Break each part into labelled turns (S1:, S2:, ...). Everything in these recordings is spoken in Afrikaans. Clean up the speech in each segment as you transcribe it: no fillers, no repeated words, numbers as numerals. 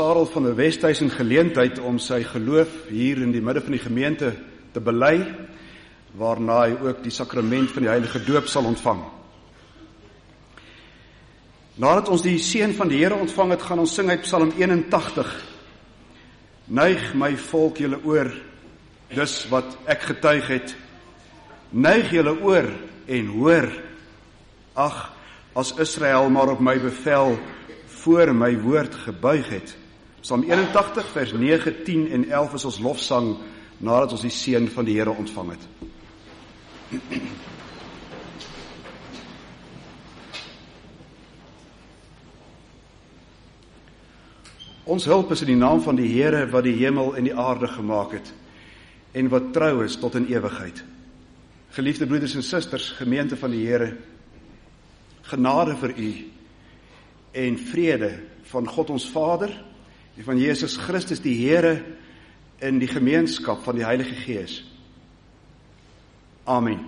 S1: Sarel van der Westhuizen geleentheid om sy geloof hier in die midde van die gemeente te bely, waarna hy ook die sakrament van die heilige doop sal ontvang. Nadat ons die seën van die Here ontvang het, gaan ons sing uit Psalm 81. Neig my volk julle oor, dis wat ek getuig het. Neig julle oor en hoor. Ag, as Israel maar op my bevel voor my woord gebuig het. Psalm 81 vers 9, 10 en 11 is ons lofsang nadat ons die seën van die Here ontvang het. Ons hulp is in die naam van die Here wat die hemel en die aarde gemaak het en wat trou is tot in ewigheid. Geliefde broeders en susters, gemeente van die Here, genade vir u en vrede van God ons Vader en van Jesus Christus die Here in die gemeenskap van die Heilige Gees. Amen.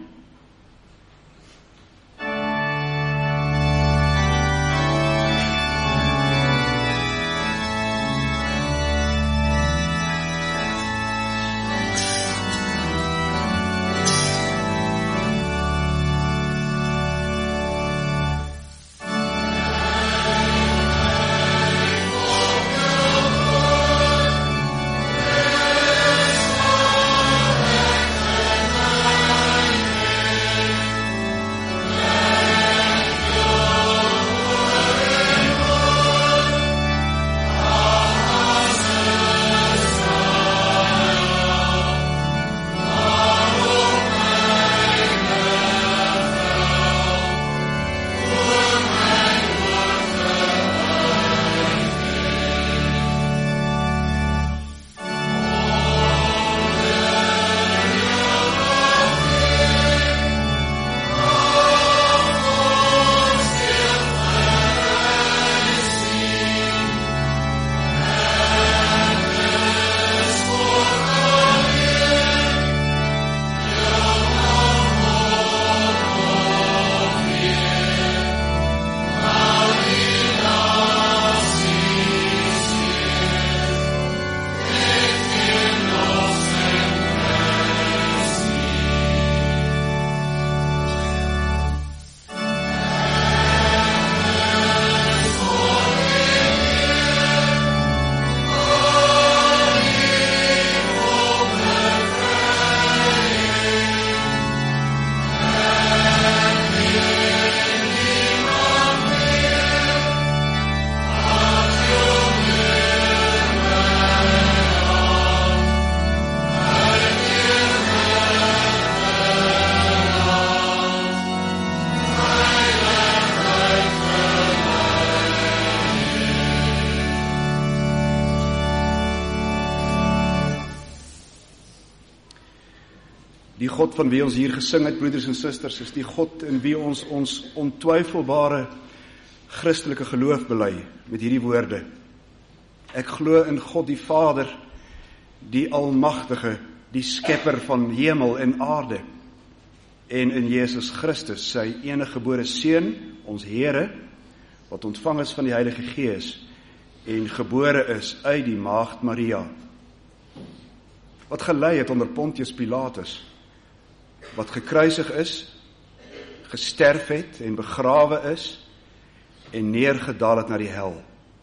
S1: Die God van wie ons hier gesing het, broeders en susters, is die God in wie ons ontwyfelbare Christelike geloof bely met hierdie woorde. Ek glo in God die Vader, die Almagtige, die Skepper van hemel en aarde, en in Jesus Christus, sy enige gebore Seun, ons Here, wat ontvang is van die Heilige Gees en gebore is uit die maagd Maria, wat gelei het onder Pontius Pilatus, wat gekruisig is, gesterf het en begrawe is en neergedaal het na die hel,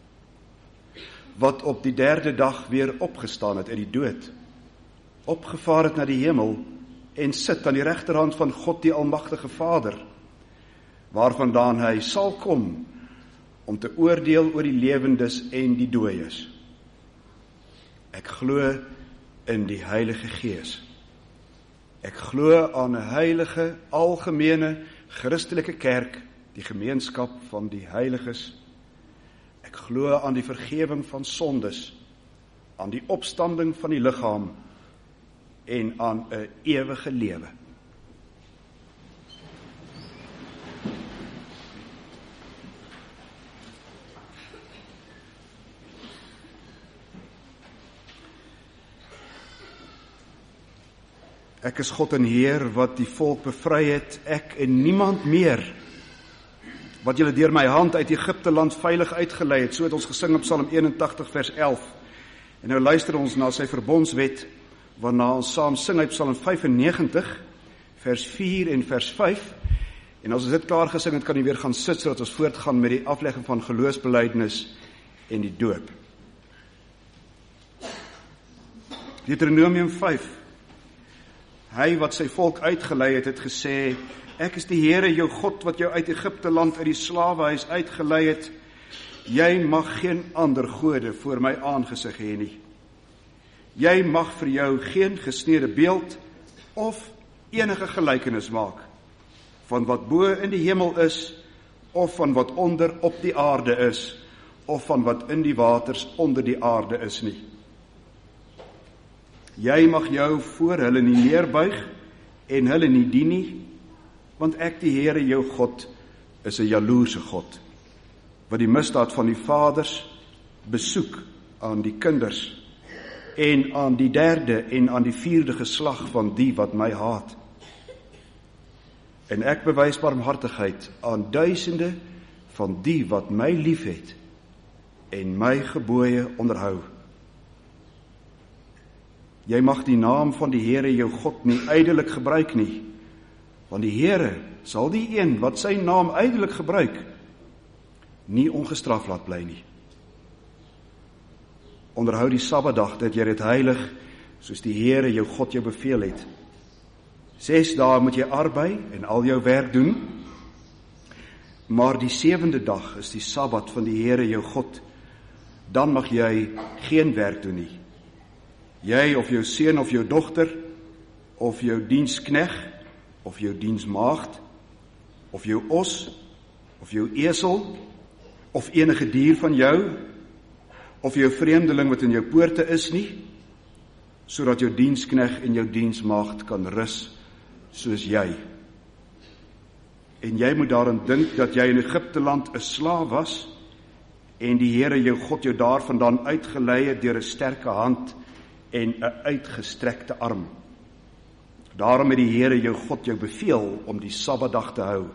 S1: wat op die 3de dag weer opgestaan het uit die dood, opgevaar het na die hemel en sit aan die regterhand van God die Almagtige Vader, waarvandaan hy sal kom om te oordeel oor die lewendes en die dooies. Ek glo in die Heilige Gees. Ek glo aan 'n heilige, algemene, Christelike kerk, die gemeenskap van die heiliges. Ek glo aan die vergewing van sondes, aan die opstanding van die liggaam en aan 'n ewige lewe. Ek is God en Heer wat die volk bevry het, ek en niemand meer. wat julle deur my hand uit Egipte land veilig uitgelei het. So het ons gesing op Psalm 81 vers 11. En nou luister ons na sy verbondswet, waarna ons saam sing uit Psalm 95 vers 4 en vers 5. En as ons dit klaar gesing het, kan jy weer gaan sit, sodat ons voortgaan met die aflegging van geloofsbelijdenis en die doop. Deuteronomium 5. Hy wat sy volk uitgelei het, het gesê, ek is die Here jou God wat jou uit Egipte land uit die slawehuis uitgelei het. Jy mag geen ander gode voor my aangesig hê nie. Jy mag vir jou geen gesneede beeld of enige gelykenis maak van wat bo in die hemel is, of van wat onder op die aarde is, of van wat in die waters onder die aarde is nie. Jy mag jou voor hulle nie neerbuig en hulle nie dien nie, want ek die Here jou God is 'n jaloerse God, wat die misdaad van die vaders besoek aan die kinders en aan die derde en aan die vierde geslag van die wat my haat. En ek bewys barmhartigheid aan duisende van die wat my liefhet en my gebooie onderhou. Jy mag die naam van die Here jou God nie ydelik gebruik nie, want die Here sal die een wat sy naam ydelik gebruik, nie ongestraf laat bly nie. Onderhou die Sabbatdag dat jy dit heilig, soos die Here jou God jou beveel het. 6 dae moet jy arbei en al jou werk doen, maar die 7de dag is die Sabbat van die Here jou God. Dan mag jy geen werk doen nie. Jy of jou seun of jou dogter, of jou dienskneg, of jou diensmaagd, of jou os, of jou esel, of enige dier van jou, of jou vreemdeling wat in jou poorte is nie, sodat jou dienskneg en jou diensmaagd kan rus soos jy. En jy moet daaraan dink dat jy in Egipte land 'n slaaf was, en die Here jou God jou daarvandaan uitgelei het deur 'n sterke hand en 'n uitgestrekte arm. Daarom het die Here jou God jou beveel om die Sabbatdag te hou.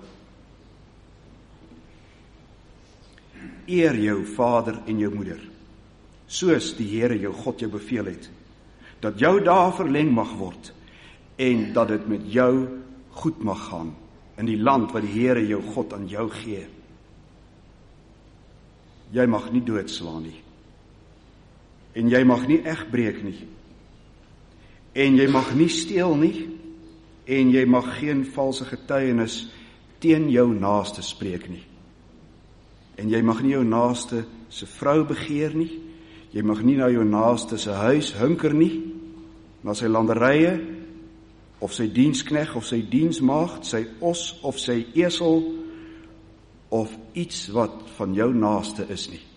S1: Eer jou vader en jou moeder, soos die Here jou God jou beveel het, dat jou dae verleng mag word, en dat dit met jou goed mag gaan, in die land wat die Here jou God aan jou gee. Jy mag nie doodslaan nie, en jy mag nie egbreek nie, en jy mag nie steel nie, en jy mag geen valse getuienis teen jou naaste spreek nie. En jy mag nie jou naaste se vrou begeer nie, jy mag nie na jou naaste se huis hunker nie, na sy landerye, of sy dienskneg, of sy diensmaagd, sy os, of sy esel, of iets wat van jou naaste is nie.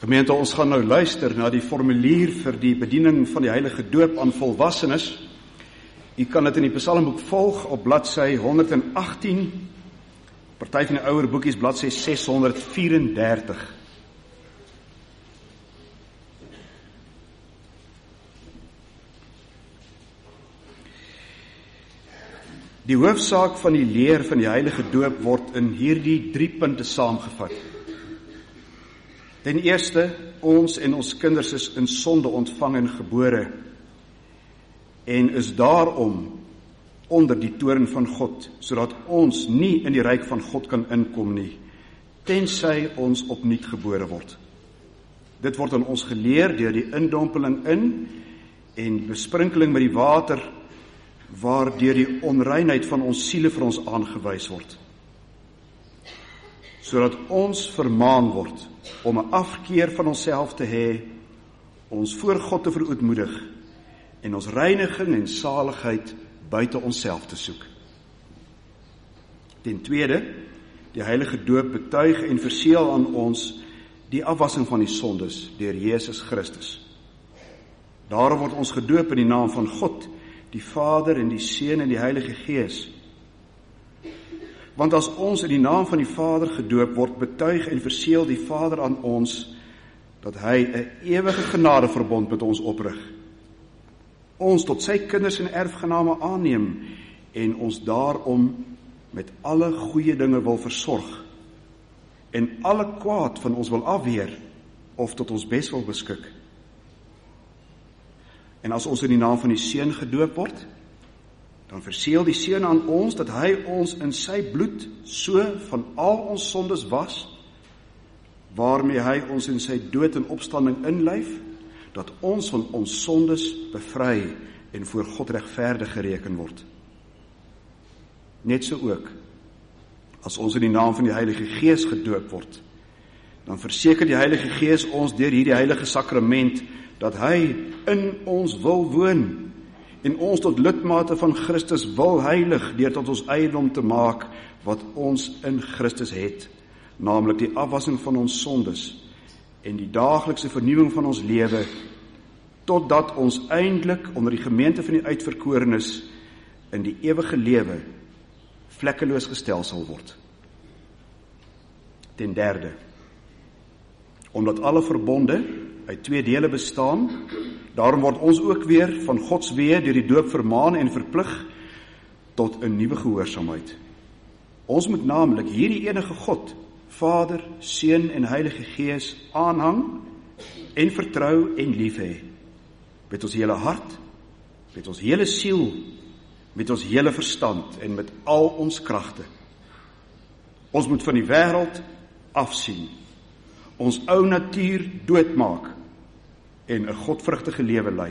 S1: Gemeente, ons gaan nou luister na die formulier vir die bediening van die heilige doop aan volwassenes. U kan dit in die psalmboek volg op bladsy 118, party van die ouer boekies bladsy 634. Die hoofsaak van die leer van die heilige doop word in hierdie 3 punte saamgevat. Ten eerste, ons en ons kinders is in sonde ontvang en gebore en is daarom onder die toorn van God, sodat ons nie in die ryk van God kan inkom nie, tensy ons opnuut gebore word. Dit word aan ons geleer deur die indompeling in en besprinkeling met die water, waardeur die onreinheid van ons siele vir ons aangewys word, sodat ons vermaan word om 'n afkeer van onsself te hê, ons voor God te verootmoedig en ons reiniging en saligheid buite onsself te soek. Ten tweede, die heilige doop betuig en verseël aan ons die afwassing van die sondes deur Jesus Christus. Daarom word ons gedoop in die naam van God, die Vader en die Seun en die Heilige Gees. Want as ons in die naam van die Vader gedoop word, betuig en verseël die Vader aan ons dat hy 'n ewige genadeverbond met ons oprig, ons tot sy kinders en erfgename aanneem en ons daarom met alle goeie dinge wil versorg en alle kwaad van ons wil afweer of tot ons bes wil beskik. En as ons in die naam van die Seun gedoop word, dan verseël die Seun aan ons dat hy ons in sy bloed so van al ons sondes was, waarmee hy ons in sy dood en opstanding inlyf, dat ons van ons sondes bevry en voor God regverdig gereken word. Net so ook, as ons in die naam van die Heilige Gees gedoop word, dan verseker die Heilige Gees ons deur hierdie heilige sakrament, dat hy in ons wil woon, en ons tot lidmate van Christus wil heilig, deur tot ons eiendom te maak, wat ons in Christus het, naamlik die afwassing van ons sondes, en die daaglikse vernuwing van ons lewe, totdat ons eindelik onder die gemeente van die uitverkorenes in die ewige lewe vlekkeloos gestel sal word. Ten derde, omdat alle verbonde uit 2 dele bestaan, daarom word ons ook weer van Gods weë deur die doop vermaan en verplig tot 'n nuwe gehoorsaamheid. Ons moet naamlik hierdie enige God, Vader, Seun en Heilige Gees aanhang en vertrou en lief hê, met ons hele hart, met ons hele siel, met ons hele verstand en met al ons kragte. Ons moet van die wêreld afsien, ons ou natuur doodmaak en 'n godvrugtige lewe lei.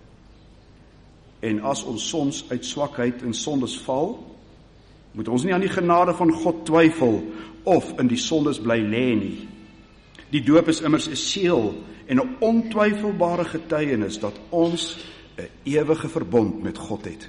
S1: En as ons soms uit swakheid en sondes val, moet ons nie aan die genade van God twyfel of in die sondes bly lê nie. Die doop is immers 'n seël en 'n ontwyfelbare getuienis dat ons 'n ewige verbond met God het.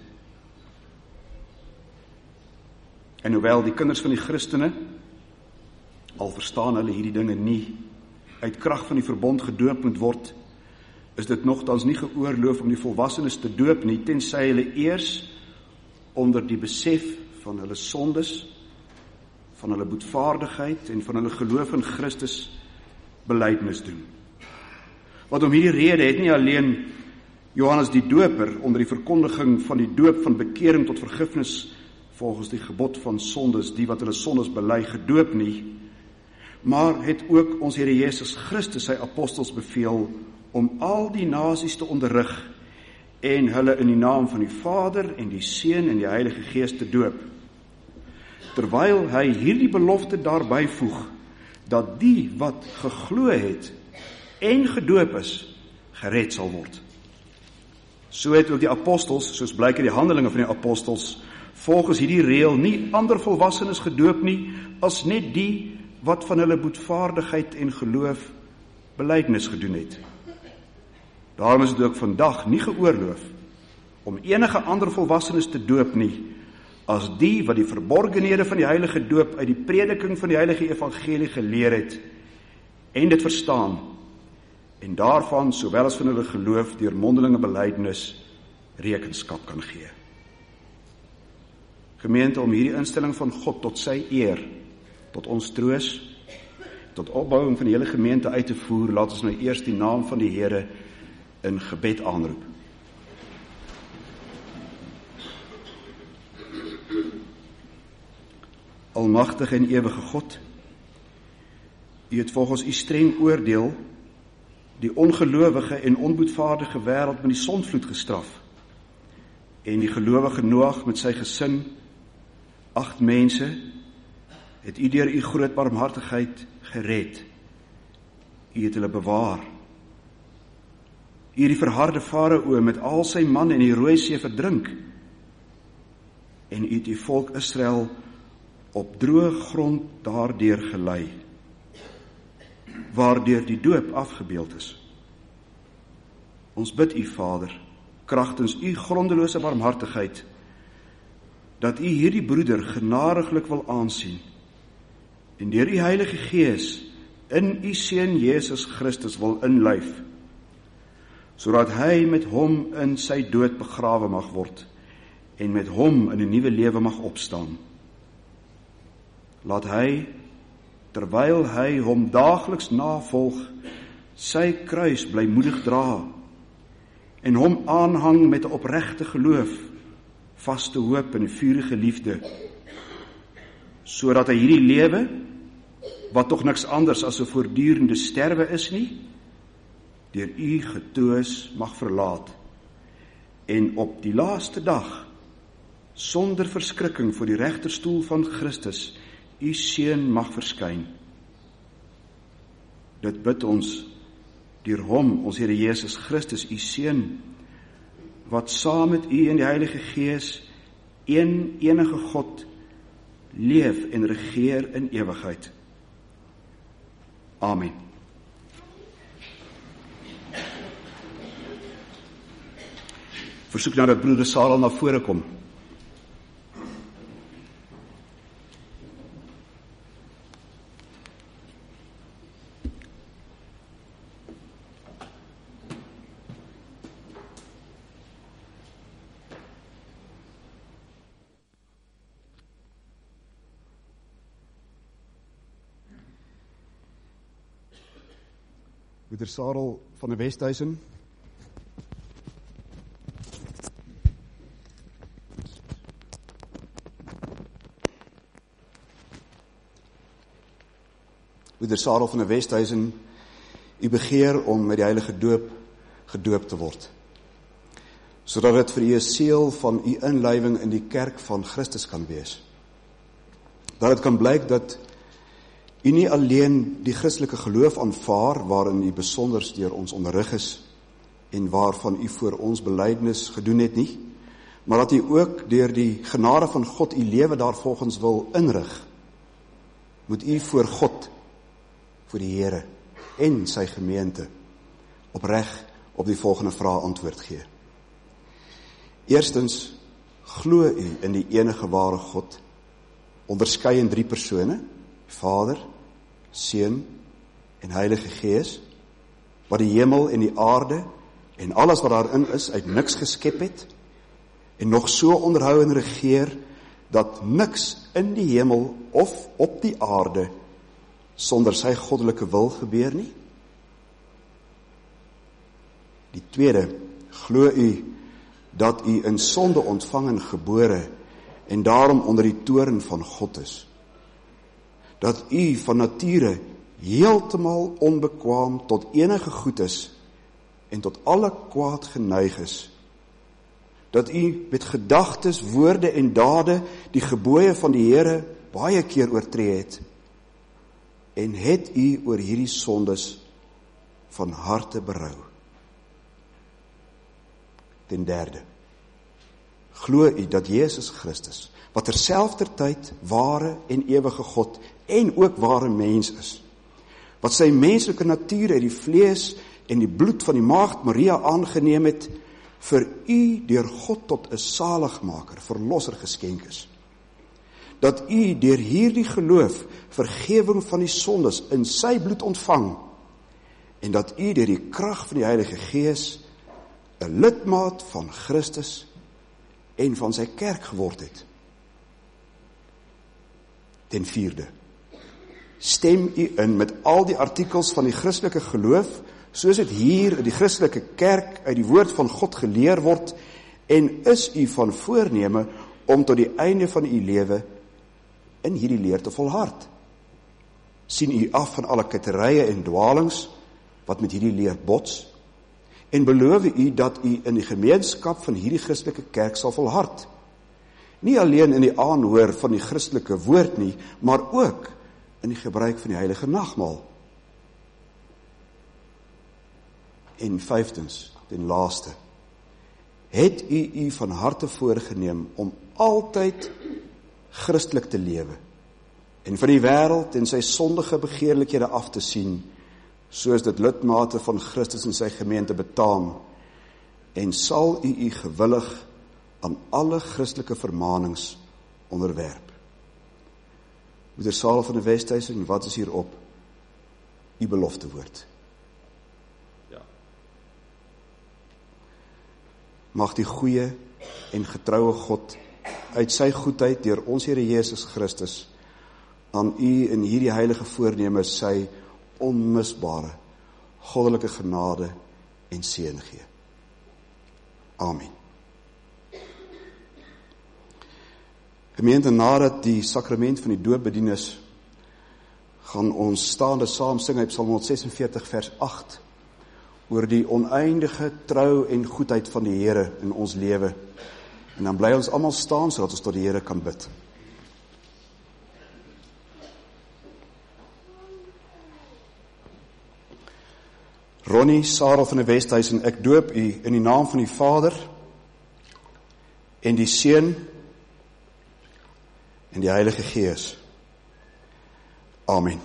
S1: En hoewel die kinders van die Christene, al verstaan hulle hierdie dinge nie, uit krag van die verbond gedoop moet word, is dit nogtans nie geoorloof om die volwassenes te doop nie, tensy hulle eers onder die besef van hulle sondes, van hulle boetvaardigheid en van hulle geloof in Christus belydenis doen. Want om hierdie rede het nie alleen Johannes die Doper onder die verkondiging van die doop van bekering tot vergifnis volgens die gebod van sondes, die wat hulle sondes bely, gedoop nie, maar het ook ons Here Jesus Christus sy apostels beveel om al die nasies te onderrig en hulle in die naam van die Vader en die Seun en die Heilige Gees te doop, terwyl hy hierdie belofte daarby voeg, dat die wat geglo het en gedoop is, gered sal word. So het ook die apostels, soos blyk uit die Handelinge van die apostels, volgens hierdie reël nie ander volwassenes gedoop nie, as net die wat van hulle boetvaardigheid en geloof belydenis gedoen het. Daarom is dit ook vandag nie geoorloof om enige ander volwassenes te doop nie, as die wat die verborgenhede van die heilige doop uit die prediking van die heilige evangelie geleer het, en dit verstaan, en daarvan, sowel as van hulle geloof, deur mondelinge belydenis rekenskap kan gee. Gemeente, om hierdie instelling van God tot sy eer, tot ons troos, tot opbouing van die hele gemeente uit te voer, laat ons nou eers die naam van die Here in gebed aanroep. Almagtige en ewige God, U het volgens U streng oordeel die ongelowige en onboetvaardige wêreld met die sondvloed gestraf en die gelowige Noag met sy gesin, 8 mense, het U deur U groot barmhartigheid gered. U het hulle bewaar. U het die verharde Farao met al sy manne in die Rooi See verdrink en U het die volk Israel op droë grond daardeur gelei, waardeur die doop afgebeeld is. Ons bid U, Vader, kragtens U grondelose barmhartigheid, dat U hierdie broeder genadiglik wil aansien, en deur U Heilige Gees in U Seun Jesus Christus wil inlyf, sodat hy met hom in sy dood begrawe mag word, en met hom in 'n nuwe lewe mag opstaan. Laat hy, terwyl hy hom daagliks navolg, sy kruis blymoedig dra, en hom aanhang met 'n opregte geloof, vaste hoop en 'n vurige liefde, sodat hy hierdie lewe, wat tog niks anders as 'n voortdurende sterwe is nie, deur U getroos mag verlaat, en op die laaste dag, sonder verskrikking voor die regterstoel van Christus, U Seun mag verskyn. Dit bid ons deur hom, ons Here Jesus Christus, U Seun, wat saam met U en die Heilige Gees, een enige God, leef en regeer in ewigheid. Amen. Versoek nou dat broeder Sarel na vore kom. Broeder Sarel van die Westhuizen. Broeder Sarel van die Westhuizen, u begeer om met die heilige doop gedoop te word, sodat dit vir u 'n seël van u inlywing in die kerk van Christus kan wees. Dat dit kan blyk dat u nie alleen die Christelike geloof aanvaar, waarin u besonders deur ons onderrig is, en waarvan u voor ons belydenis gedoen het nie, maar dat u ook deur die genade van God u lewe daarvolgens wil inrig, moet u voor God, voor die Here en sy gemeente, opreg op die volgende vraag antwoord gee. Eerstens, glo u in die enige ware God, onderskei in 3 persone, Vader, Seun en Heilige Gees, wat die hemel en die aarde en alles wat daarin is uit niks geskep het, en nog so onderhou en regeer, dat niks in die hemel of op die aarde sonder sy goddelike wil gebeur nie? Die tweede, glo u dat u in sonde ontvang en gebore en daarom onder die toorn van God is? Dat u van nature heeltemal onbekwaam tot enige goed is en tot alle kwaad geneig is? Dat u met gedagtes, woorde en dade die gebooie van die Here baie keer oortree het? En het u oor hierdie sondes van harte berou? Ten derde, glo u dat Jesus Christus, wat terselfdertyd ware en ewige God en ook ware mens is, wat sy menslike natuur uit die vlees en die bloed van die maagd Maria aangeneem het, vir u deur God tot 'n saligmaker, verlosser geskenk is. Dat u deur hierdie geloof vergewing van die sondes in sy bloed ontvang en dat u deur die krag van die Heilige Gees 'n lidmaat van Christus en van sy kerk geword het. Ten vierde, stem u in met al die artikels van die Christelike geloof, soos dit hier in die Christelike kerk uit die woord van God geleer word, en is u van voorneme om tot die einde van u lewe in hierdie leer te volhard. Sien u af van alle ketterye en dwalings wat met hierdie leer bots, en beloof u dat u in die gemeenskap van hierdie Christelike kerk sal volhard. Nie alleen in die aanhoor van die Christelike woord nie, maar ook in die gebruik van die heilige nagmaal. En vyftens, ten laaste, het u van harte voorgeneem om altyd Christelik te lewe en van die wêreld en sy sondige begeerlikhede af te sien, soos dit lidmate van Christus en sy gemeente betaam, en sal u gewillig aan alle Christelike vermanings onderwerp. Moeder Sarel van die Westhuizen, wat is hierop? U belofte woord.
S2: Ja.
S1: Mag die goeie en getroue God uit sy goedheid deur ons Here Jesus Christus aan u in hierdie heilige voorneme sy onmisbare goddelike genade en seën gee. Amen. Gemeente, nadat die sakrament van die doop bedien is, gaan ons staande saam sing uit Psalm 146 vers 8 oor die oneindige trou en goedheid van die Here in ons lewe. En dan bly ons almal staan sodat ons tot die Here kan bid. Ronnie Sarel van die Westhuizen, ek doop u in die naam van die Vader en die Seun en die Heilige Gees. Amen.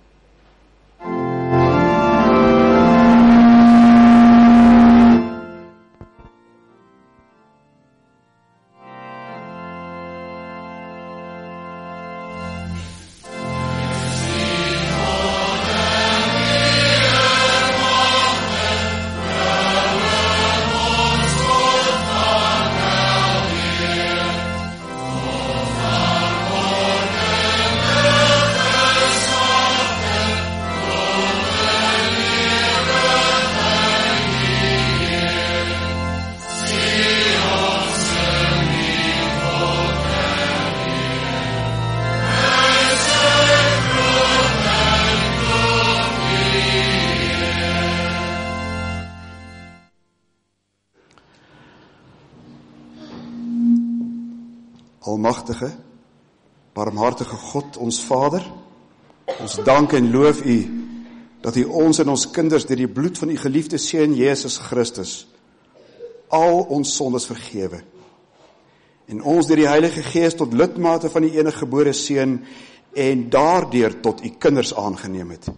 S1: Almagtige, barmhartige God, ons Vader, ons dank en loof u, dat u ons en ons kinders deur die bloed van u geliefde Seun Jesus Christus al ons sondes vergewe, en ons deur die Heilige Gees tot lidmate van die enige gebore Seun en daardeur tot u kinders aangeneem het.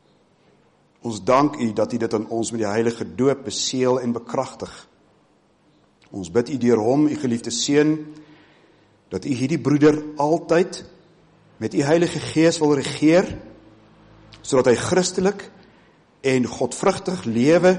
S1: Ons dank u dat u dit aan ons met die heilige doop beseël en bekragtig. Ons bid u deur hom, u geliefde Seun, dat u hierdie broeder altyd met u Heilige Gees wil regeer, sodat hy Christelik en godvrugtig lewe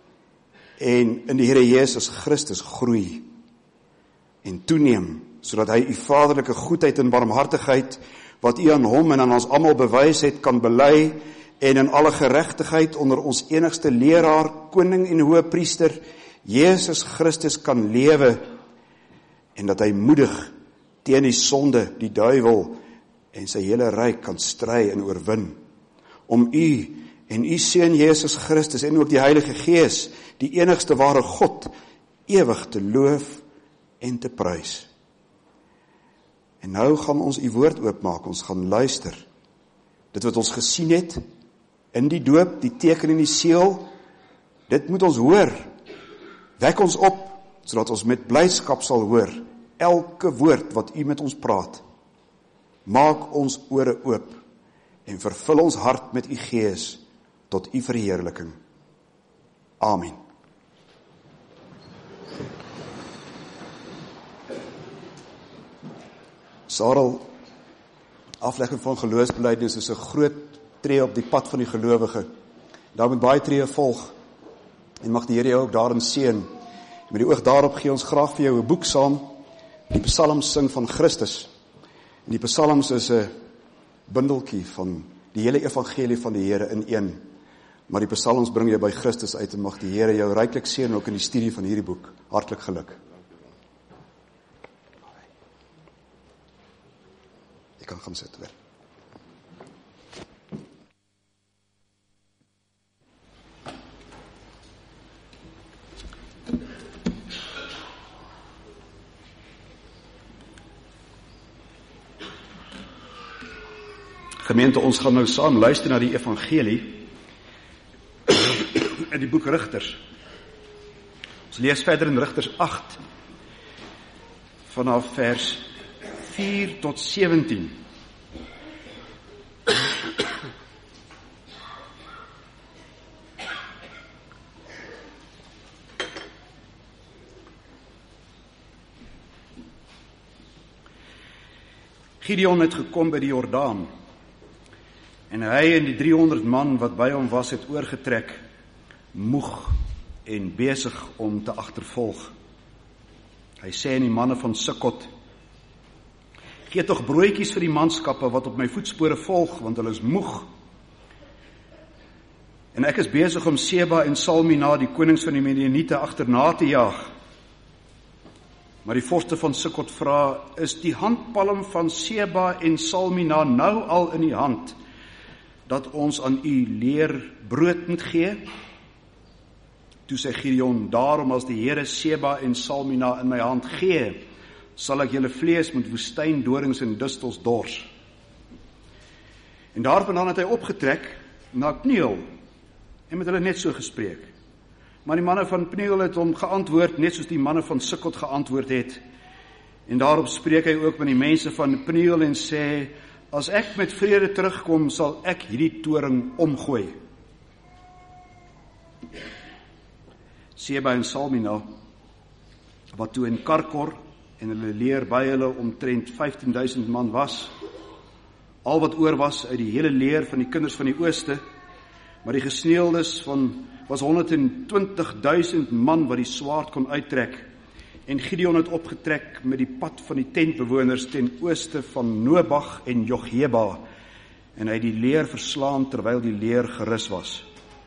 S1: en in die Here Jesus Christus groei en toeneem, sodat hy u vaderlike goedheid en barmhartigheid, wat u aan hom en aan ons almal bewys het, kan bely en in alle geregtigheid onder ons enigste leraar, koning en hoëpriester, Jesus Christus kan lewe, en dat hy moedig teen die sonde, die duiwel en sy hele ryk kan stry en oorwin, om u en u Seun Jesus Christus en ook die Heilige Gees, die enigste ware God, ewig te loof en te prys. En nou gaan ons u woord oopmaak, ons gaan luister. Dit wat ons gesien het in die doop, die teken en die seël, dit moet ons hoor. Wek ons op, sodat ons met blydskap sal hoor elke woord wat u met ons praat. Maak ons ore oop en vervul ons hart met u Gees tot u verheerliking. Amen. Sarel, aflegging van geloofsbelijdenis is 'n groot tree op die pad van die gelowige. Daar moet baie tree volg. En mag die Here jou ook daarin seën. Met die oog daarop gee ons graag vir jou 'n boek saam. Die Psalms sing van Christus. En die Psalms is 'n bundeltjie van die hele evangelie van die Here in een. Maar die Psalms bring jou by Christus uit en mag die Here jou ryklik seën ook in die studie van hierdie boek. Hartlik geluk. Jy kan gaan sit weer. Gemeente, ons gaan nou saam luister na die evangelie in die boek Rigters. Ons lees verder in Rigters 8 vanaf vers 4 tot 17. Gideon het gekom by die Jordaan en hy en die 300 man wat by hom was het oorgetrek, moeg en besig om te agtervolg. Hy sê aan die manne van Sukkot: "Gee tog broodjies vir die manskappe wat op my voetspore volg, want hulle is moeg. En ek is besig om Seba en Salmina, die konings van die Midianiete, agterna te jaag." Maar die vorste van Sukkot vra: "Is die handpalm van Seba en Salmina nou al in die hand, dat ons aan u leer brood moet gee?" Toe sê Gideon: "Daarom as die Here Seba en Salmina in my hand gee, sal ek julle vlees met woestyndorings en distels dors." En daarvandaan het hy opgetrek na Pniel en met hulle net so gespreek. Maar die manne van Pniel het hom geantwoord, net soos die manne van Sukkot geantwoord het. En daarop spreek hy ook met die mense van Pniel en sê: "As ek met vrede terugkom, sal ek hierdie toring omgooi." Seba en Salmina, wat toe in Karkor en hulle leer by hulle omtrent 15.000 man was, al wat oor was uit die hele leer van die kinders van die ooste, maar die gesneeuwdes was 120.000 man wat die swaard kon uittrek, en Gideon het opgetrek met die pad van die tentbewoners ten ooste van Nobag en Jogheba, en hy het die leer verslaan terwyl die leer gerus was.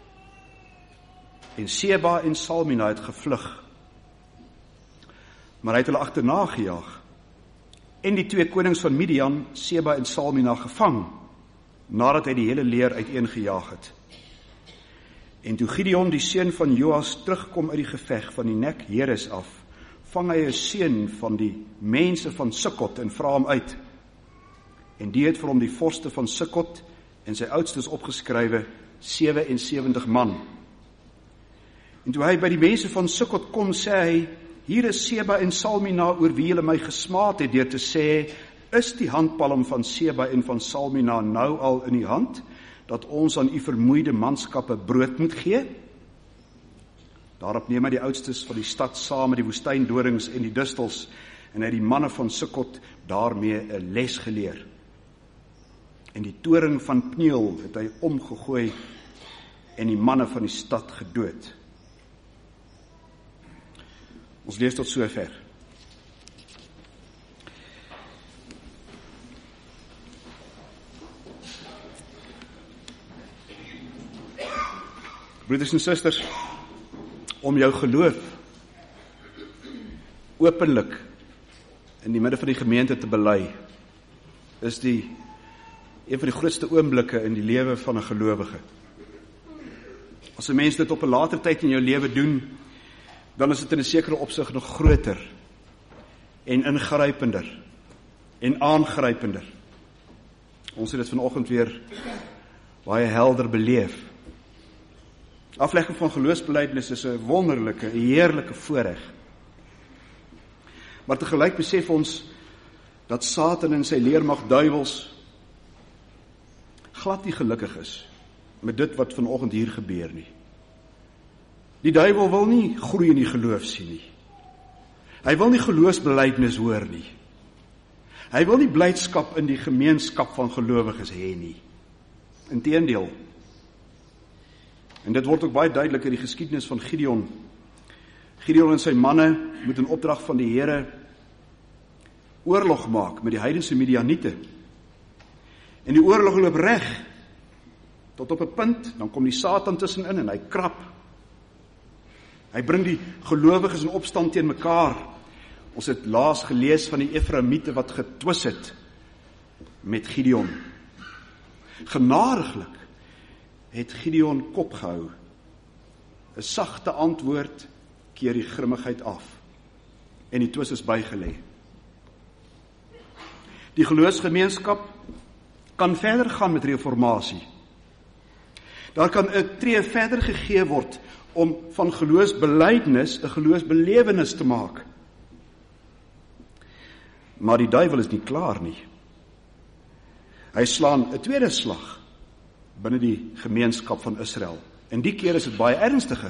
S1: En Seba en Salmina het gevlug, maar hy het hulle agterna gejaag, en die 2 konings van Midian, Seba en Salmina, gevang, nadat hy die hele leer uiteengejaag het. En toe Gideon, die seun van Joas, terugkom uit die geveg van die nek Heres af, vang hy 'n seun van die mense van Sukkot en vra hom uit. En die het vir hom die vorste van Sukkot en sy oudstes opgeskrywe, 77 man. En toe hy by die mense van Sukkot kom, sê hy: "Hier is Seba en Salmina, oor wie julle my gesmaad het, deur te sê: Is die handpalm van Seba en van Salmina nou al in die hand, dat ons aan u vermoeide manskappe brood moet gee?" Daarop neem hy die oudstes van die stad saam met die woestyndorings en die distels, en hy het die manne van Sukkot daarmee 'n les geleer. En die toring van Pniel het hy omgegooi en die manne van die stad gedood. Ons lees tot sover. Broeders en susters, om jou geloof openlik in die midde van die gemeente te bely, is een van die grootste oomblikke in die lewe van 'n gelowige. As 'n mens dit op 'n later tyd in jou lewe doen, dan is dit in 'n sekere opsig nog groter en ingrypender en aangrypender. Ons het dit vanoggend weer baie helder beleef. Aflegging van geloofsbelijdenis is 'n wonderlike, 'n heerlike voorreg. Maar tegelyk besef ons dat Satan en sy leermag duiwels glad nie gelukkig is met dit wat vanoggend hier gebeur nie. Die duiwel wil nie groei in die geloof sien nie. Hy wil nie geloofsbelijdenis hoor nie. Hy wil nie blydskap in die gemeenskap van gelowiges hê nie. Inteendeel, En dit word ook baie duidelik in die geskiedenis van Gideon. Gideon en sy manne moet in opdrag van die Here oorlog maak met die heidense Midianiete. En die oorlog loop reg tot op 'n punt, dan kom die Satan tussenin en hy krap. Hy bring die gelowiges in opstand teen mekaar. Ons het laas gelees van die Efraimiete wat getwis het met Gideon. Genadiglik het Gideon kop gehou. 'n Sagte antwoord keer die grimmigheid af. En die twis is bygelê. Die geloofsgemeenskap kan verder gaan met reformatie. Daar kan 'n tree verder gegee word om van geloofsbelydenis 'n geloofsbelewenis te maak. Maar die duiwel is nie klaar nie. Hy slaan 'n tweede slag binne die gemeenskap van Israel. En die keer is dit baie ernstiger.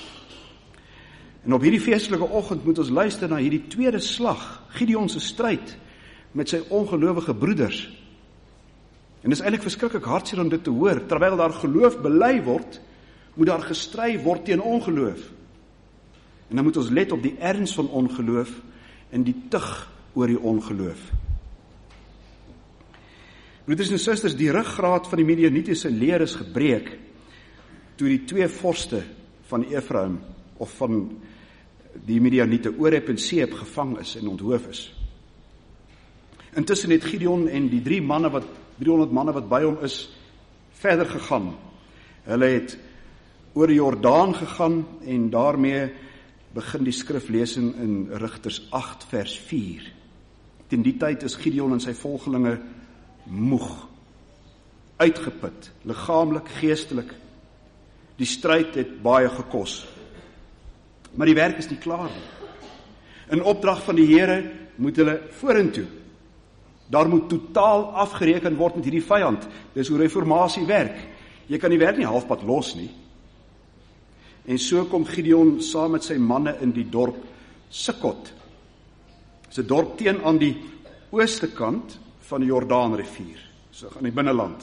S1: En op hierdie feestelike oggend moet ons luister na hierdie tweede slag, Gideon se stryd met sy ongelowige broeders. En dit is eintlik verskriklik hartseer om dit te hoor. Terwyl daar geloof bely word, moet daar gestry word teen ongeloof. En dan moet ons let op die erns van ongeloof en die tug oor die ongeloof. Broeders en susters, die ruggraat van die Midianitiese leer is gebreek toe die twee vorste van Efraim of van die Midianiete, Oreb en Seeb, gevang is en onthoof is. Intussen het Gideon en die 300 manne wat by hom is, verder gegaan. Hulle het oor die Jordaan gegaan en daarmee begin die skriflesing in Rigters 8 vers 4. Teen die tyd is Gideon en sy volgelinge moeg, uitgeput, liggaamlik, geestelik. Die stryd het baie gekos. Maar die werk is nie klaar nie. In opdrag van die Here moet hulle vorentoe. Daar moet totaal afgereken word met hierdie vyand. Dis hoe reformatie werk. Jy kan die werk nie halfpad los nie. En so kom Gideon saam met sy manne in die dorp Sukkot. Dis 'n dorp teen aan die ooste kant van die Jordaanrivier, so aan die binneland.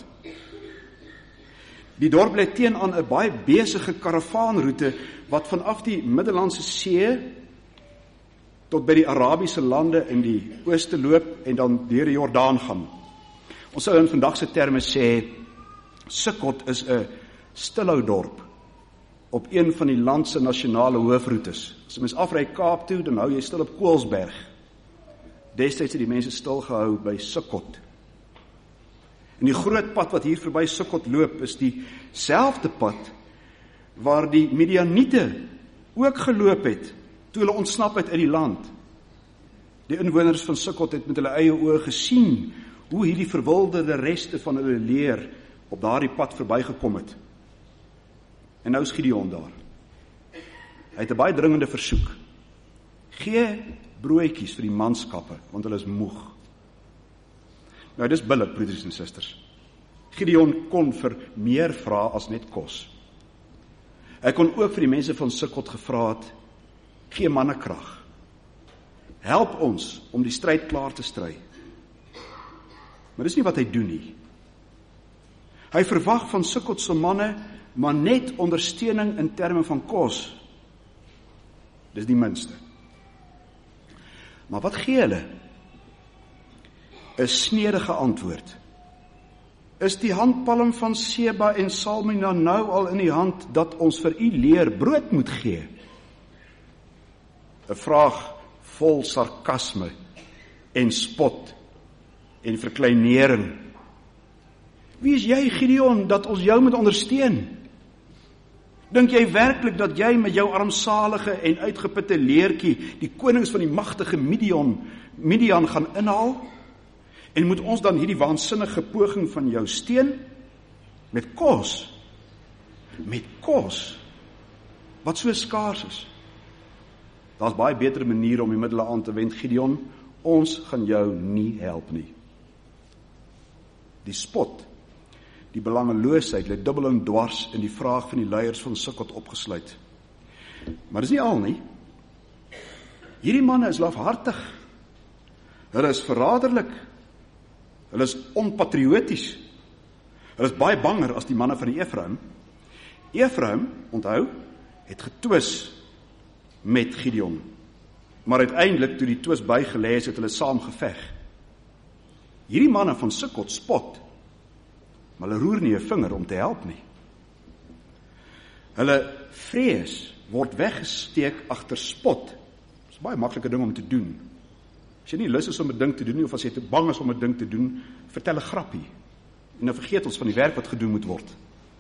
S1: Die dorp lê teen aan 'n baie besige karavaanroete wat vanaf die Middellandse See tot by die Arabiese lande in die ooste loop en dan deur die Jordaan gaan. Ons sou in vandag se terme sê, Sukkot is 'n stilhou dorp op een van die land se nasionale hoofroetes. As jy mens afry Kaap toe, dan hou jy stil op Koelsberg. Destyds het die mense stilgehou by Sukkot. En die groot pad wat hier verby Sukkot loop, is dieselfde pad waar die Midianiete ook geloop het toe hulle ontsnap het uit die land. Die inwoners van Sukkot het met hulle eie oë gesien hoe hierdie verwilderde reste van hulle leer op daardie pad verbygekom het. En nou is Gideon daar. Hy het 'n baie dringende versoek. Gee broodjies vir die manskappe, want hulle is moeg. Nou, dis billik, broeders en susters. Gideon kon vir meer vra as net kos. Hy kon ook vir die mense van Sukkot gevra het, gee mannekrag. Help ons om die stryd klaar te stry. Maar dis nie wat hy doen nie. Hy verwag van Sukkot se manne maar net ondersteuning in terme van kos. Dis die minste. Maar wat gee hulle? 'n snedige antwoord. Is die handpalm van Seba en Salmina nou al in die hand dat ons vir u leer brood moet gee? 'n vraag vol sarkasme en spot en verkleinering. Wie is jy, Gideon, dat ons jou moet ondersteun? Dink jy werklik dat jy met jou armsalige en uitgeputte leertjie die konings van die magtige Midian gaan inhaal? En moet ons dan hierdie waansinnige poging van jou steun? Met kos? Met kos? Wat so skaars is? Daar's baie beter maniere om die middele aan te wend, Gideon. Ons gaan jou nie help nie. Die spot, die belangeloosheid, lê dubbel en dwars in die vraag van die leiers van Sukkot opgesluit. Maar dis nie al nie. Hierdie manne is lafhartig. Hulle is verraderlik. Hulle is onpatrioties. Hulle is baie banger as die manne van die Efraim. Efraim, onthou, het getwis met Gideon. Maar uiteindelik, toe die twis bygelê is, het hulle saam geveg. Hierdie manne van Sukkot spot, maar hulle roer nie 'n vinger om te help nie. Hulle vrees word weggesteek agter spot. Dit is 'n baie maklike ding om te doen. As jy nie lus is om 'n ding te doen nie, of as jy te bang is om 'n ding te doen, vertel 'n grappie. En dan vergeet ons van die werk wat gedoen moet word.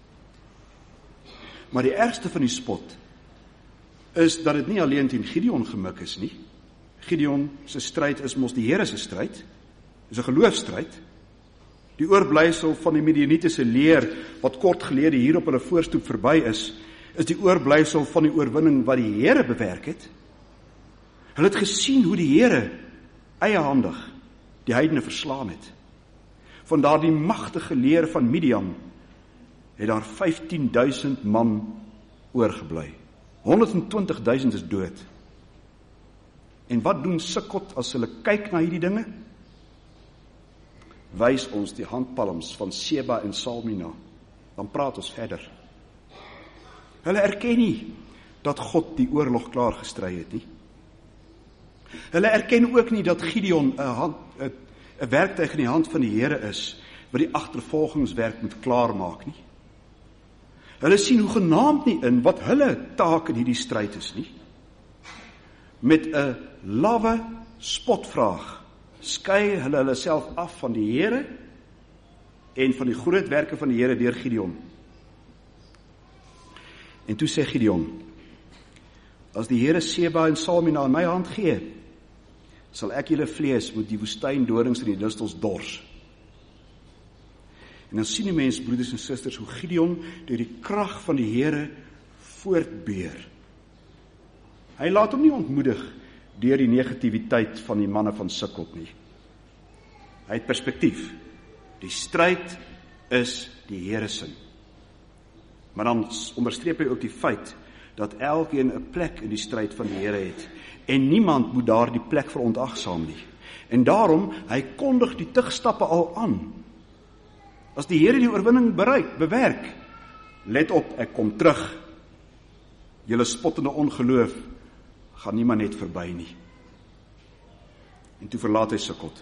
S1: Maar die ergste van die spot is dat dit nie alleen teen Gideon gemik is nie. Gideon se stryd is mos die Here se stryd. Dit is 'n geloofstryd. Die oorblysel van die Midianitiese leer wat kort gelede hier op hulle voorstoep verby is die oorblysel van die oorwinning wat die Here bewerk het. Hulle het gesien hoe die Here eiehandig die heidene verslaan het. Van daardie magtige leer van Midian het daar 15.000 man oorgebly. 120.000 is dood. En wat doen Sukkot as hulle kyk na hierdie dinge? Wys ons die handpalms van Seba en Salmina. Dan praat ons verder. Hulle erken nie dat God die oorlog klaar gestry het nie. Hulle erken ook nie dat Gideon 'n werktuig in die hand van die Here is, wat die agtervolgingswerk moet klaarmaak nie. Hulle sien hoegenaamd nie in wat hulle taak in hierdie stryd is nie. Met 'n lawwe spotvraag skei hulle self af van die Here en van die groot werke van die Here deur Gideon. En toe sê Gideon, as die Here Seba en Salmina in my hand gee, sal ek julle vlees met die woestyndorings en die distels dors. En dan sien die mens, broeders en susters, hoe Gideon deur die krag van die Here voortbeer. Hy laat hom nie ontmoedig deur die negativiteit van die manne van Sukkot nie. Hy het perspektief. Die stryd is die Here se. Maar dan onderstreep hy ook die feit dat elkeen 'n plek in die stryd van die Here het en niemand moet daar die plek verontagsaam nie. En daarom, hy kondig die tugstappe al aan. As die Here die oorwinning bewerk, let op, ek kom terug. Julle spottende ongeloof gaan nie maar net verby nie. En toe verlaat hy Sukkot.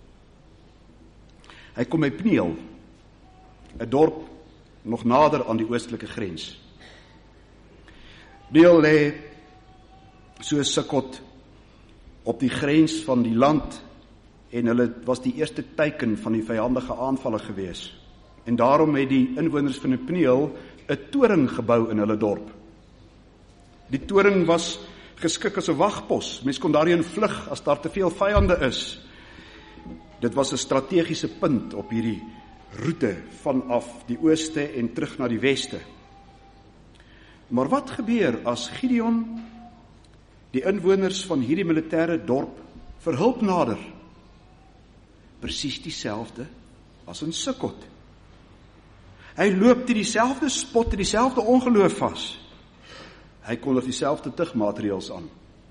S1: Hy kom by Pniel, 'n dorp nog nader aan die oostelike grens. Pniel lê so Sukkot op die grens van die land en hulle was die eerste teiken van die vyandige aanvalle gewees. En daarom het die inwoners van Pniel 'n toring gebou in hulle dorp. Die toring was geskik as 'n wagpos. Mens kon daarin vlug as daar te veel vyande is. Dit was 'n strategiese punt op hierdie roete vanaf die ooste en terug na die weste. Maar wat gebeur as Gideon die inwoners van hierdie militêre dorp vir hulp nader? Presies dieselfde as in Sukkot. Hy loop teen dieselfde spot en dieselfde ongeloof vas. Hy kondig dieselfde tugmateriaals aan.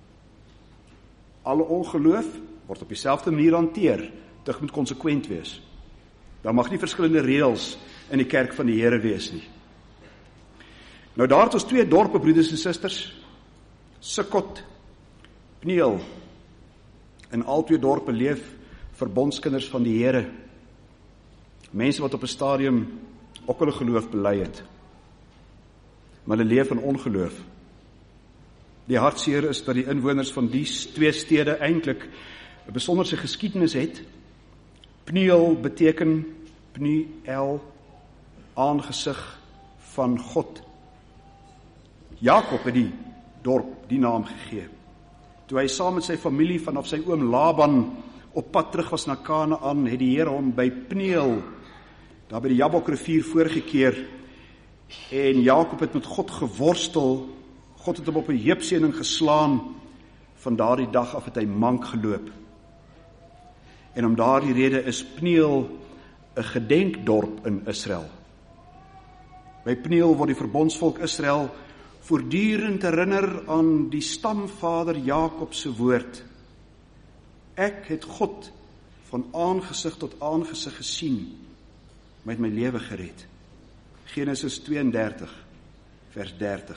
S1: Alle ongeloof word op dieselfde manier hanteer. Tug moet konsekwent wees. Daar mag nie verskillende reëls in die kerk van die Here wees nie. Nou daar het ons twee dorpe, broeders en susters. Sukkot, Pniel. In al twee dorpe leef verbondskinders van die Here. Mense wat op 'n stadium ook hulle geloof bely het. Maar hulle leef in ongeloof. Die hartseer is dat die inwoners van die twee stede eintlik 'n besonderse geskiedenis het. Pniel beteken Pniel, aangesig van God. Jakob het die dorp die naam gegee. Toe hy saam met sy familie vanaf sy oom Laban op pad terug was na Kanaan, het die Here hom by Pniel, daar by die Jabokrivier voorgekeer, en Jakob het met God geworstel. God het hom op 'n heupseening geslaan. Van daardie dag af het hy mank geloop. En om daardie rede is Pniel 'n gedenkdorp in Israel. By Pniel word die verbondsvolk Israel voortdurend herinner aan die stamvader Jakob se woord. Ek het God van aangesig tot aangesig gesien, met my lewe gered. Genesis 32. vers 30.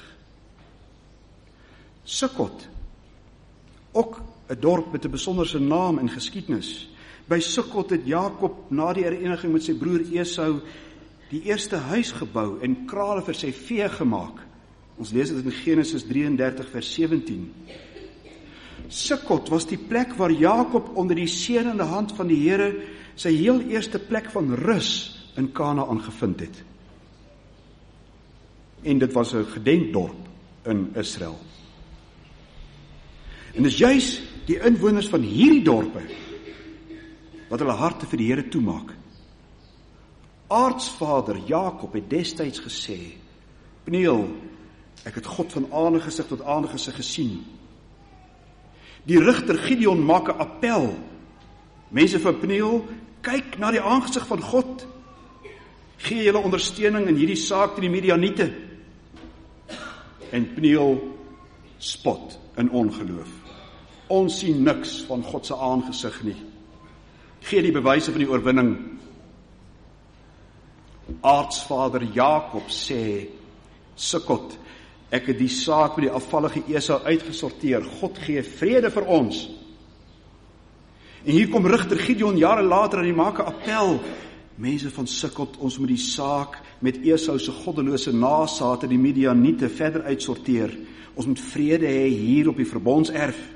S1: Sukkot, ook 'n dorp met 'n besonderse naam en geskiedenis. By Sukkot het Jakob na die hereniging met sy broer Esau die eerste huis gebou en krale vir sy vee gemaak. Ons lees dit in Genesis 33 vers 17. Sukkot was die plek waar Jakob onder die seënende hand van die Here sy heel eerste plek van rus in Kanaan gevind het. En dit was 'n gedenkdorp in Israel. En dis juis die inwoners van hierdie dorpe wat hulle harte vir die Here toemaak. Aartsvader Jakob het destyds gesê, Peniel, ek het God van aangesig tot aangesig gesien. Die rigter Gideon maak 'n appel. Mense van Peniel, kyk na die aangesig van God. Gee julle ondersteuning in hierdie saak teen die Midianiete. En Peniel spot in ongeloof. Ons sien niks van God se aangesig nie. Gee die bewyse van die oorwinning. Aartsvader Jakob sê, Sukkot, ek het die saak met die afvallige Esau uitgesorteer. God gee vrede vir ons. En hier kom rigter Gideon jare later en hy maak 'n appel. Mense van Sukkot, ons moet die saak met Esau se goddelose nageslagte, die Midianiete, verder uitsorteer. Ons moet vrede hê hier op die verbondserf.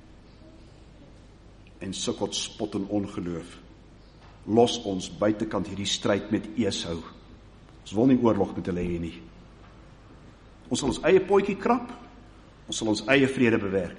S1: En Sukkot spot in ongeloof. Los ons buitekant hierdie stryd met Esau. Ons wil nie oorlog met hulle hê nie. Ons sal ons eie potjie krap, ons sal ons eie vrede bewerk.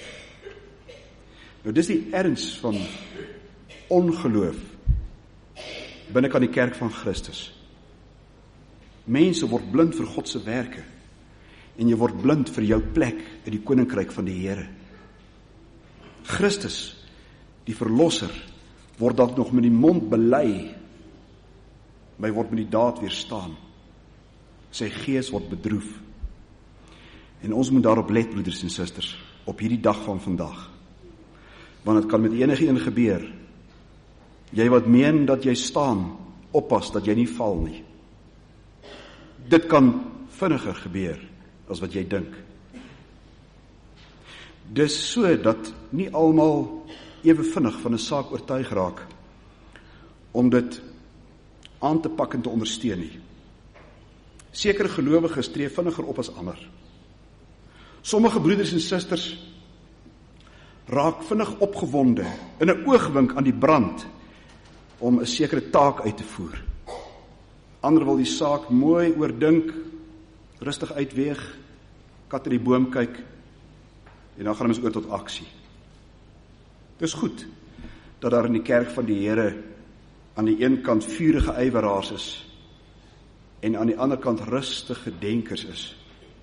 S1: Nou dis die erns van ongeloof binnekant die kerk van Christus. Mense word blind vir God se werke en jy word blind vir jou plek in die koninkryk van die Here. Christus, die verlosser, word dalk nog met die mond bely, maar hy word met die daad weerstaan. Sy gees word bedroef. En ons moet daarop let, broeders en susters, op hierdie dag van vandag. Want het kan met enige een gebeur. Jy wat meen dat jy staan, oppas dat jy nie val nie. Dit kan vinniger gebeur as wat jy dink. Dis so dat nie almal ewe vinnig van 'n saak oortuig raak om dit aan te pak en te ondersteun nie. Sekere gelowiges tree vinniger op as ander. Sommige broeders en susters raak vinnig opgewonde in 'n oogwink aan die brand om 'n sekere taak uit te voer. Ander wil die saak mooi oordink, rustig uitweeg, kat in die boom kyk en dan gaan ons oor tot aksie. Dis goed dat daar in die kerk van die Here aan die een kant vurige ywerraars is en aan die ander kant rustige denkers is.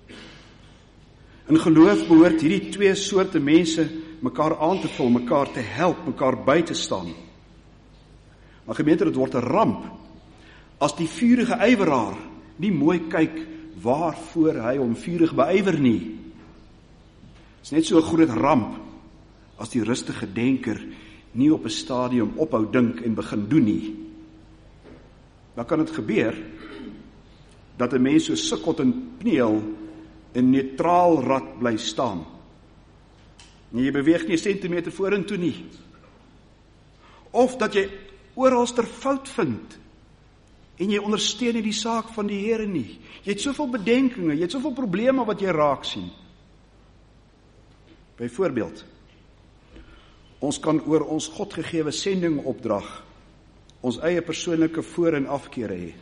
S1: In geloof behoort hierdie twee soorte mense mekaar aan te vul, mekaar te help, mekaar by te staan. Maar gemeente, dit word 'n ramp as die vurige ywerraar nie mooi kyk waarvoor hy hom vurig beywer nie. Dit is net so 'n groot ramp as die rustige denker nie op 'n stadium ophou dink en begin doen nie. Dan kan dit gebeur dat 'n mens so Sukkot en Peniel in neutraal rad bly staan. En jy beweeg nie 'n sentimeter vorentoe nie. Of dat jy oralster fout vind en jy ondersteun nie die saak van die Here nie. Jy het soveel bedenkinge, jy het soveel probleme wat jy raak sien. Byvoorbeeld, ons kan oor ons Godgegewe sendingopdrag ons eie persoonlike voor- en afkere hê.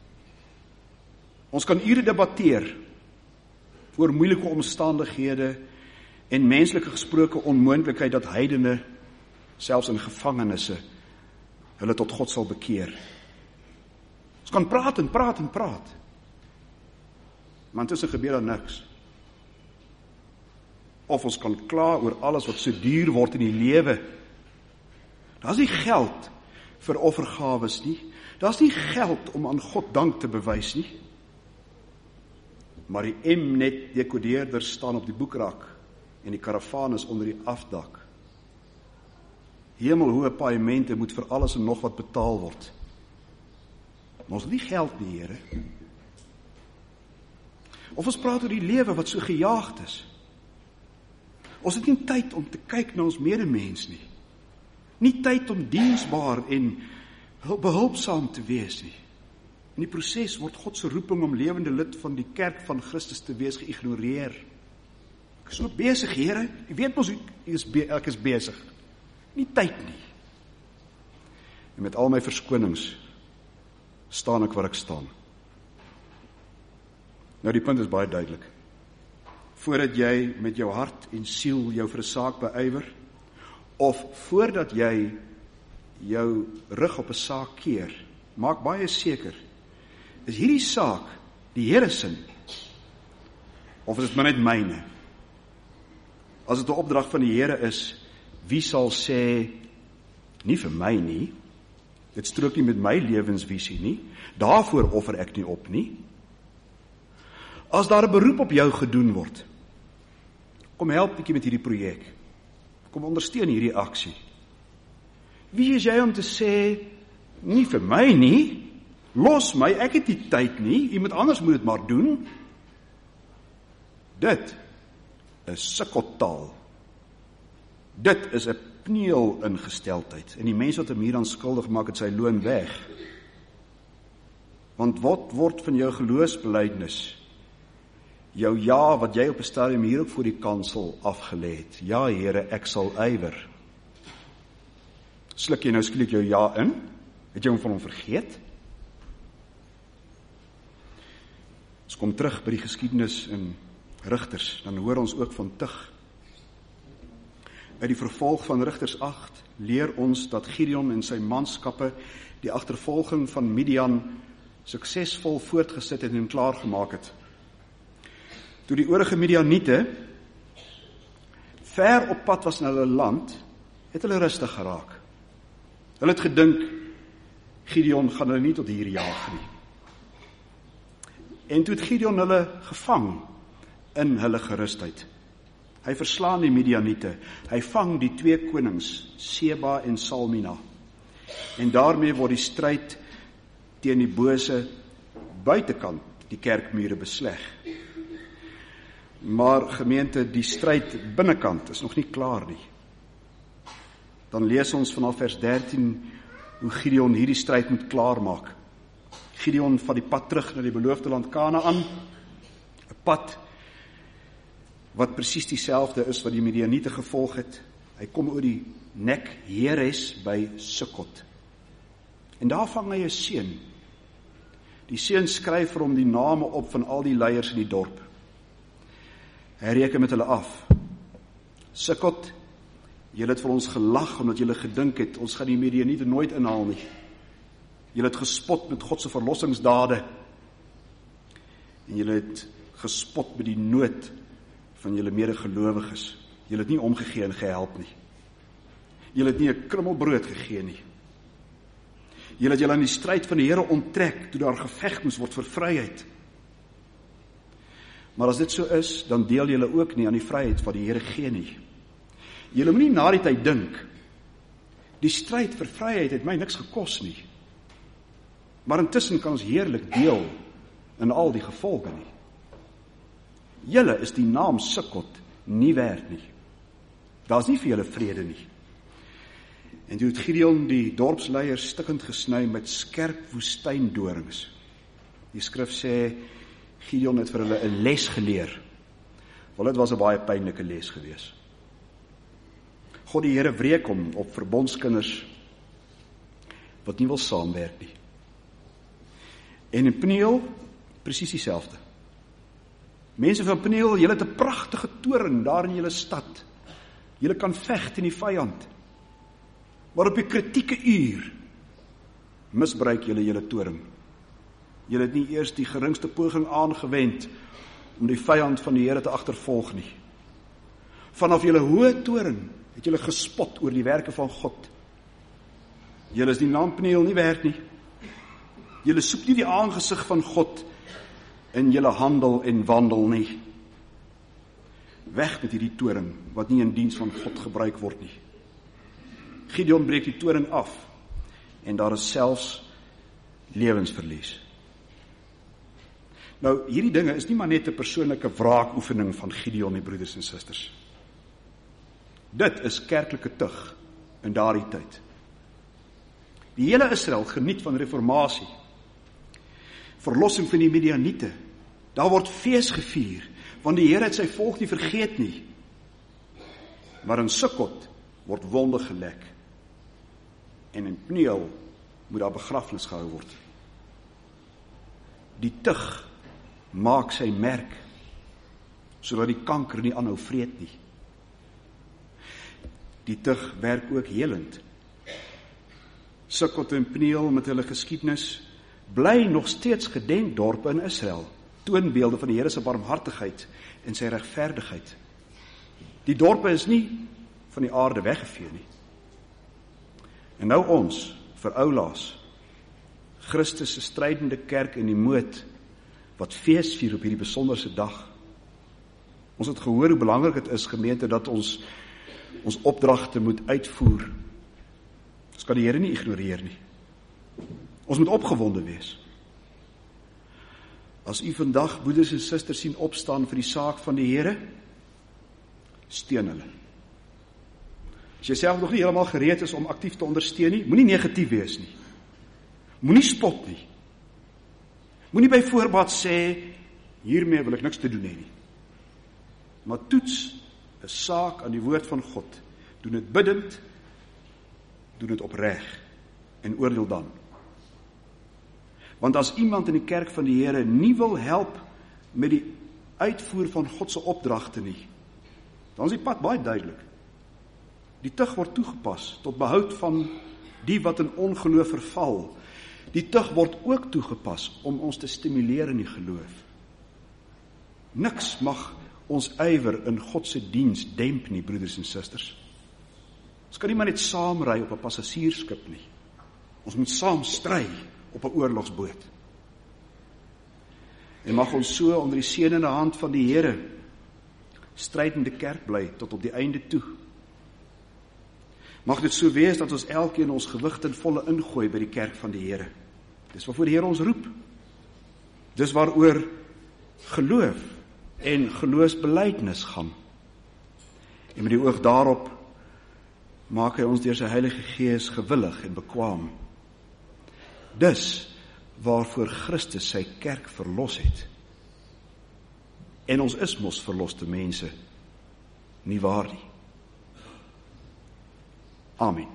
S1: Ons kan ure debatteer oor moeilike omstandighede en menslike gesproke onmoontlikheid dat heidene, selfs in gevangenisse, hulle tot God sal bekeer. Ons kan praat en praat en praat, maar intussen gebeur daar niks. Of ons kan kla oor alles wat so duur word in die lewe. Daar's nie geld vir offergawes nie. Daar's nie geld om aan God dank te bewys nie. Maar die Mnet dekodeerders staan op die boekrak en die karavaan is onder die afdak. Hemelhoë paemente moet vir alles en nog wat betaal word. Maar ons het nie geld nie, Here. Of ons praat oor die lewe wat so gejaagd is. Ons het nie tyd om te kyk na ons medemens nie. Nie tyd om diensbaar en behulpsaam te wees nie. In die proses word God se roeping om lewende lid van die kerk van Christus te wees geïgnoreer. Ek is so besig, Here. Ek weet mos ek is besig. Nie tyd nie. En met al my verskonings staan ek waar ek staan. Nou die punt is baie duidelik. Voordat jy met jou hart en siel jou vir 'n saak beywer, of voordat jy jou rug op 'n saak keer, maak baie seker, is hierdie saak die Here se, of is dit maar net myne? As dit 'n opdrag van die Here is, wie sal sê, nie vir my nie, dit strook nie met my lewensvisie nie, daarvoor offer ek nie op nie. As daar 'n beroep op jou gedoen word, kom help bietjie met hierdie projek, kom ondersteun hierdie aksie. Wie is jy om te sê, nie vir my nie, los my, ek het nie tyd nie, iemand anders moet dit maar doen? Dit is sikkeltaal. Dit is 'n pneel ingesteldheid. En die mens wat hom hieraan skuldig maak, het sy loon weg. Want wat word van jou geloofsbelydenis? Jou ja, wat jy op 'n stadium hier ook voor die kansel afgelê het. Ja, Here, ek sal ywer. Sluk jy nou skielik jou ja in? Het jy hom van hom vergeet? Ons kom terug by die geskiedenis in Rigters, dan hoor ons ook van tug. Uit die vervolg van Rigters 8 leer ons dat Gideon en sy manskappe die agtervolging van Midian suksesvol voortgesit het en klaargemaak het. Toe die oorige Midianiete ver op pad was na hulle land, het hulle rustig geraak. Hulle het gedink, Gideon gaan hulle nie tot hier jaag nie. En toe het Gideon hulle gevang in hulle gerustheid. Hy verslaan die Midianiete, hy vang die twee konings, Seba en Salmina. En daarmee word die stryd teen die bose buitekant die kerkmure besleg. Maar gemeente, die stryd binnekant is nog nie klaar nie. Dan lees ons vanaf vers 13 hoe Gideon hierdie stryd moet klaarmaak. Gideon vat die pad terug na die beloofde land Kanaan, 'n pad wat presies dieselfde is wat die Midianiete gevolg het. Hy kom oor die nek Heres by Sukkot. En daar vang hy 'n seun. Die seun skryf vir hom die name op van al die leiers in die dorp. Hy reken met hulle af. Sukkot, julle het vir ons gelag omdat julle gedink het, ons gaan die Midianiete nooit inhaal nie. Julle het gespot met God se verlossingsdade. En julle het gespot met die nood van julle medegelowiges. Julle het nie omgegee en gehelp nie. Julle het nie 'n krummelbrood gegee nie. Julle het julle aan die stryd van die Here onttrek toe daar geveg moes word vir vryheid. Maar as dit so is, dan deel julle ook nie aan die vryheid wat die Here gee nie. Julle moet nie na die tyd dink, die stryd vir vryheid het my niks gekos nie. Maar intussen kan ons heerlik deel in al die gevolge nie. Julle is die naam Sukkot nie werd nie. Daar is nie vir julle vrede nie. En toe het Gideon die dorpsleiers stikkend gesny met skerp woestyndoringe. Die skrif sê, Gideon het vir hulle 'n les geleer. Wel, dit was 'n baie pynlike les gewees. God die Here wreek hom op verbondskinders wat nie wil saamwerk nie. En in Peniel, presies dieselfde. Mense van Peniel, julle het 'n pragtige toring daar in julle stad. Julle kan veg teen die vyand. Maar op die kritieke uur misbruik julle toring. Julle het nie eers die geringste poging aangewend om die vyand van die Here te agtervolg nie. Vanaf julle hoë toring het julle gespot oor die werke van God. Julle is die naam Peniel nie werd nie. Julle soek nie die aangesig van God in julle handel en wandel nie. Weg met hierdie toring wat nie in diens van God gebruik word nie. Gideon breek die toring af en daar is selfs lewensverlies. Nou, hierdie dinge is nie maar net 'n persoonlike wraakoefening van Gideon nie, broeders en susters. Dit is kerklike tug in daardie tyd. Die hele Israel geniet van reformatie, verlossing van die Midianiete. Daar word fees gevier, want die Here het sy volk nie vergeet nie. Maar in Sukkot word wonde gelek. En in Pniel moet daar begrafnis gehou word. Die tug maak sy merk, sodat die kanker nie aanhou vreet nie. Die tug werk ook helend. Sukkot en Pniel met hulle geskiedenis bly nog steeds gedenkdorpe in Israel, toonbeelde van die Here se barmhartigheid en sy regverdigheid. Die dorpe is nie van die aarde weggevee nie. En nou ons, vir oulaas, Christus se strydende kerk in die moed, wat fees vier op hierdie besonderse dag. Ons het gehoor hoe belangrik dit is, gemeente, dat ons opdragte moet uitvoer. Ons kan die Here nie ignoreer nie. Ons moet opgewonde wees. As u vandag broeders en susters sien opstaan vir die saak van die Here, steun hulle. As jy self nog nie heeltemal gereed is om aktief te ondersteun nie, moenie negatief wees nie. Moenie spot nie. Moenie by voorbaat sê, hiermee wil ek niks te doen hê nie. Maar toets 'n saak aan die woord van God. Doen dit biddend, doen dit opreg en oordeel dan. Want as iemand in die kerk van die Here nie wil help met die uitvoer van God se opdragte nie, dan is die pad baie duidelik. Die tug word toegepas tot behoud van die wat in ongeloof verval. Die tug word ook toegepas om ons te stimuleer in die geloof. Niks mag ons ywer in God se diens demp nie, broeders en susters. Ons kan nie maar net saam ry op 'n passasiersskip nie. Ons moet saam stry op 'n oorlogsboot. En mag ons so onder die seënende hand van die Here strydende kerk bly tot op die einde toe. Mag dit so wees dat ons elkeen ons gewig ten volle ingooi by die kerk van die Here. Dis waarvoor die Here ons roep. Dis waaroor geloof en geloofsbelydenis gaan. En met die oog daarop maak hy ons deur sy Heilige Gees gewillig en bekwaam. Dis waarvoor Christus sy kerk verlos het. En ons is mos verloste mense, nie waar nie? Amen.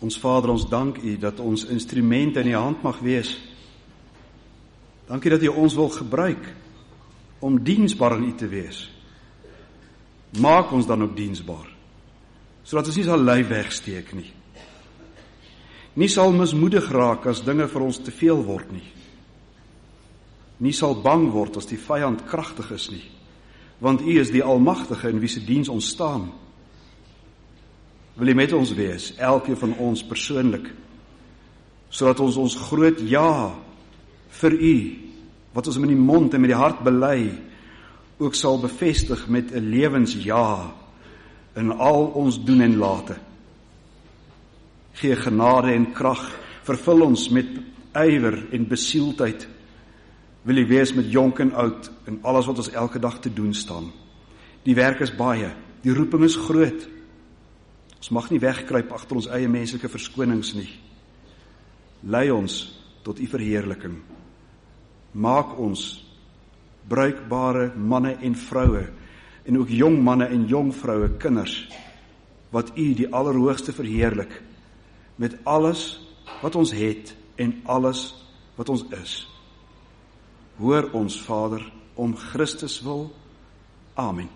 S1: Ons Vader, ons dank U dat ons instrumente in U hand mag wees. Dankie dat U ons wil gebruik om diensbaar aan U te wees. Maak ons dan ook diensbaar, sodat ons nie sal lui wegsteek nie. Nie sal mismoedig raak as dinge vir ons te veel word nie. Nie sal bang word as die vyand kragtig is nie, want U is die Almagtige in wie se diens ons staan. Wil U met ons wees, elkeen van ons persoonlik, sodat ons ons groot ja vir U, wat ons met die mond en met die hart bely, ook sal bevestig met 'n lewensja in al ons doen en late. Gee genade en krag, vervul ons met ywer en besieldheid. Wil U wees met jonk en oud in alles wat ons elke dag te doen staan. Die werk is baie, die roeping is groot. Ons mag nie wegkruip agter ons eie menslike verskonings nie. Lei ons tot U verheerliking. Maak ons bruikbare manne en vroue, en ook jong manne en jong vroue, kinders, wat U die Allerhoogste verheerlik, met alles wat ons het en alles wat ons is. Hoor ons, Vader, om Christus wil. Amen.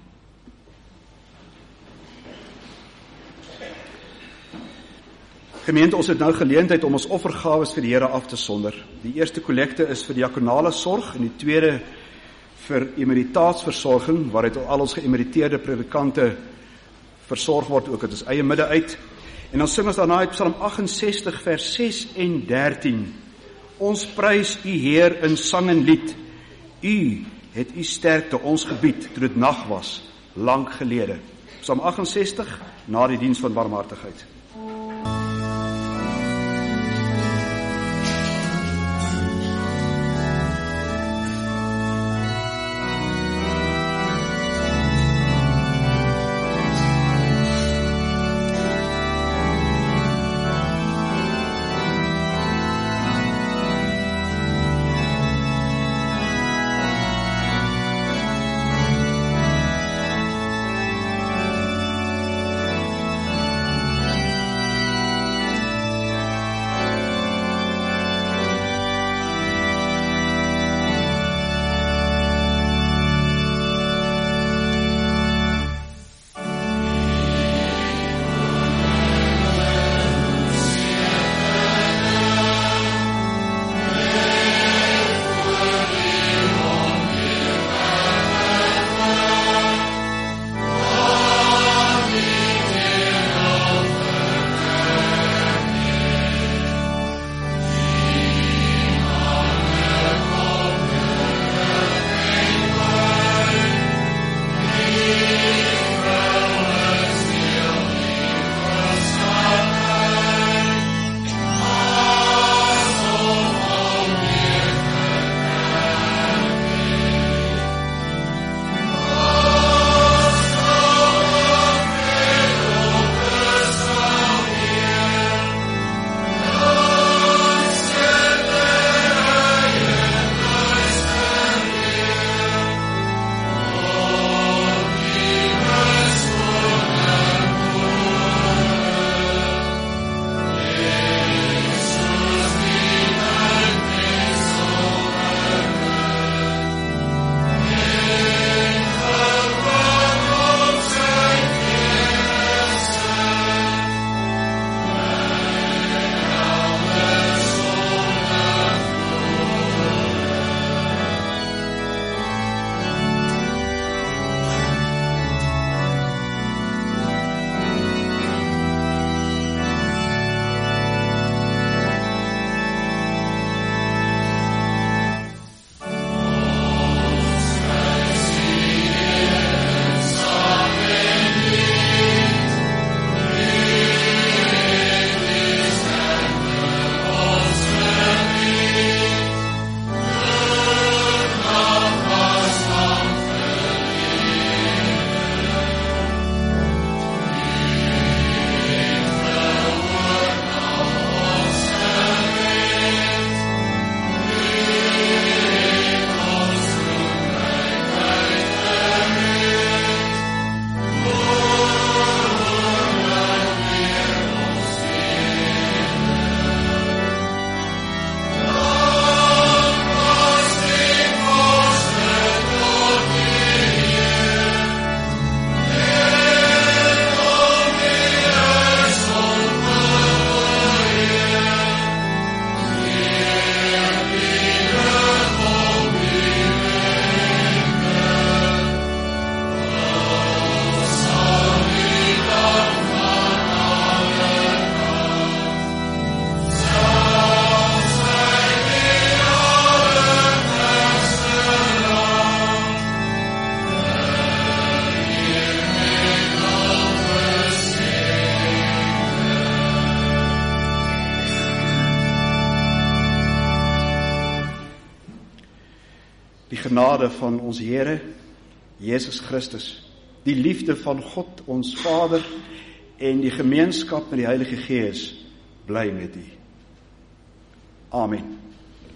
S1: Gemeente, ons het nou geleentheid om ons offergawes vir die Here af te sonder. Die eerste kollekte is vir diakonale sorg en die tweede vir emeritaatsversorging, waaruit al ons geëmeriteerde predikante versorg word, ook uit ons eie midde uit. En dan sing ons daarna uit Psalm 68 vers 6 en 13. Ons prys U Heer in sang en lied. U het U sterkte ons gebied toe dit nag was, lank gelede. Psalm 68 na die diens van barmhartigheid. genade van ons Here Jesus Christus, die liefde van God ons Vader en die gemeenskap met die Heilige Gees bly met u. Amen.